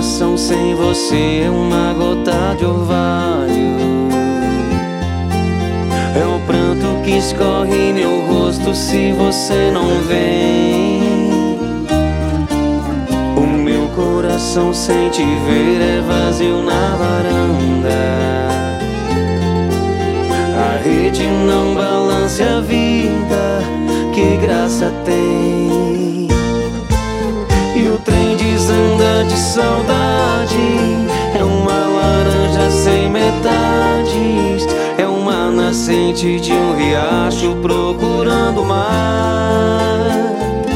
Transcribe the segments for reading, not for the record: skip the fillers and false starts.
coração sem você é uma gota de orvalho. É o pranto que escorre meu rosto se você não vem. O meu coração sem te ver é vazio na varanda. A rede não balance a vida, que graça tem? E o trem desanda de saudade. É uma laranja sem metades. É uma nascente de um riacho procurando o mar.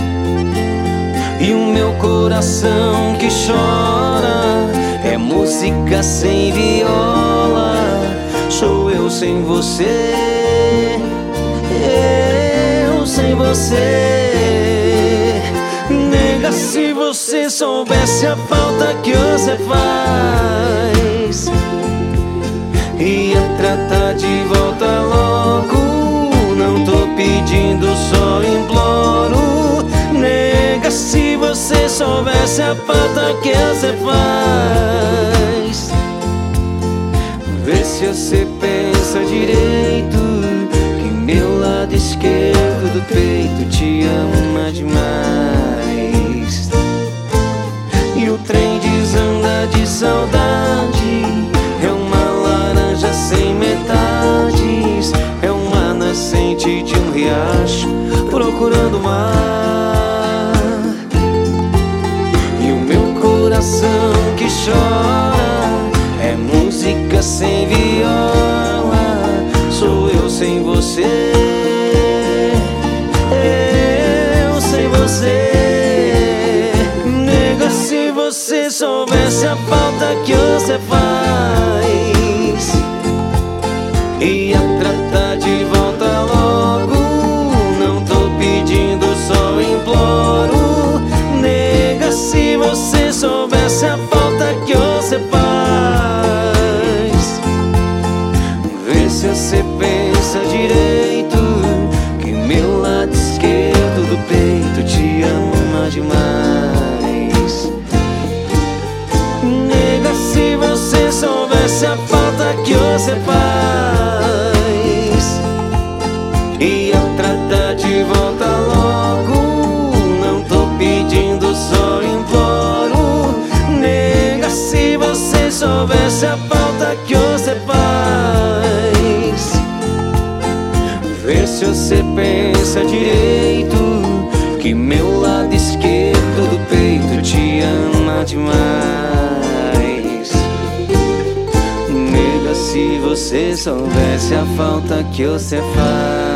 E o meu coração que chora é música sem viola. Sou eu sem você, eu sem você. Nega, se você soubesse a falta que você faz, ia tratar de volta logo. Não tô pedindo, só imploro. Nega, se você soubesse a falta que você faz, vê se você pensa direito, que meu lado esquerdo do peito te ama demais. E o trem desanda de saudade. É uma laranja sem metades. É uma nascente de um riacho procurando o mar. E o meu coração que chora é música sem viola. Sou eu sem você, eu sem você. Nega, se você soubesse a falta que você faz, ia tratar de volta logo. Não tô pedindo, só imploro. Nega, se você soubesse a falta que você faz, vê se você pensa direito, que meu lado esquerdo do peito te ama demais. Nega, se você soubesse a falta que você faz, ia tratar de volta logo. Não tô pedindo, só imploro. Nega, se você soubesse a falta que você faz, vê se você pensa direito, que meu lado esquerdo do peito te ama demais. Nega, se você soubesse a falta que você faz.